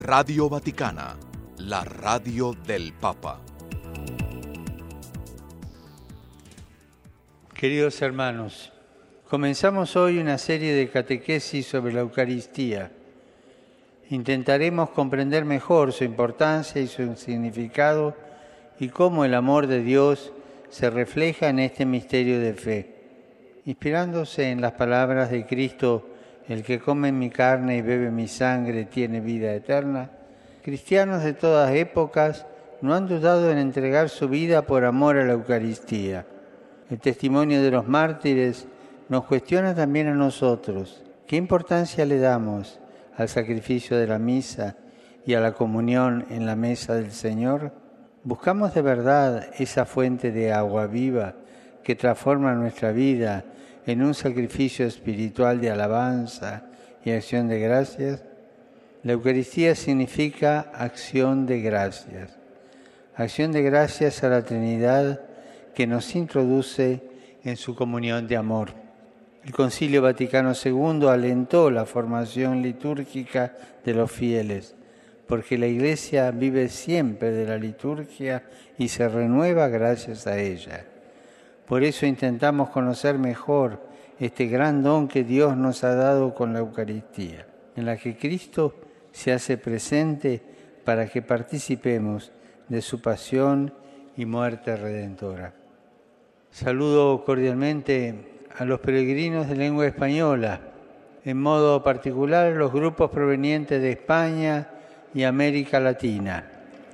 Radio Vaticana, la radio del Papa. Queridos hermanos, comenzamos hoy una serie de catequesis sobre la Eucaristía. Intentaremos comprender mejor su importancia y su significado y cómo el amor de Dios se refleja en este misterio de fe. Inspirándose en las palabras de Cristo, el que come mi carne y bebe mi sangre tiene vida eterna, cristianos de todas épocas no han dudado en entregar su vida por amor a la Eucaristía. El testimonio de los mártires nos cuestiona también a nosotros. ¿Qué importancia le damos al sacrificio de la misa y a la comunión en la mesa del Señor? ¿Buscamos de verdad esa fuente de agua viva que transforma nuestra vida en un sacrificio espiritual de alabanza y acción de gracias? La Eucaristía significa acción de gracias. Acción de gracias a la Trinidad que nos introduce en su comunión de amor. El Concilio Vaticano II alentó la formación litúrgica de los fieles, porque la Iglesia vive siempre de la liturgia y se renueva gracias a ella. Por eso intentamos conocer mejor este gran don que Dios nos ha dado con la Eucaristía, en la que Cristo se hace presente para que participemos de su pasión y muerte redentora. Saludo cordialmente a los peregrinos de lengua española, en modo particular a los grupos provenientes de España y América Latina.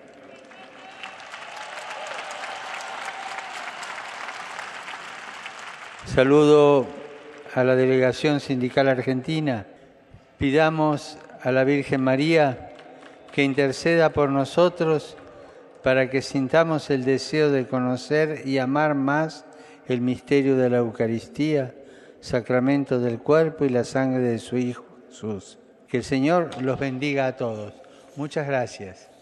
Saludo a la delegación sindical argentina. Pidamos a la Virgen María que interceda por nosotros para que sintamos el deseo de conocer y amar más el misterio de la Eucaristía, sacramento del cuerpo y la sangre de su Hijo Jesús. Que el Señor los bendiga a todos. Muchas gracias.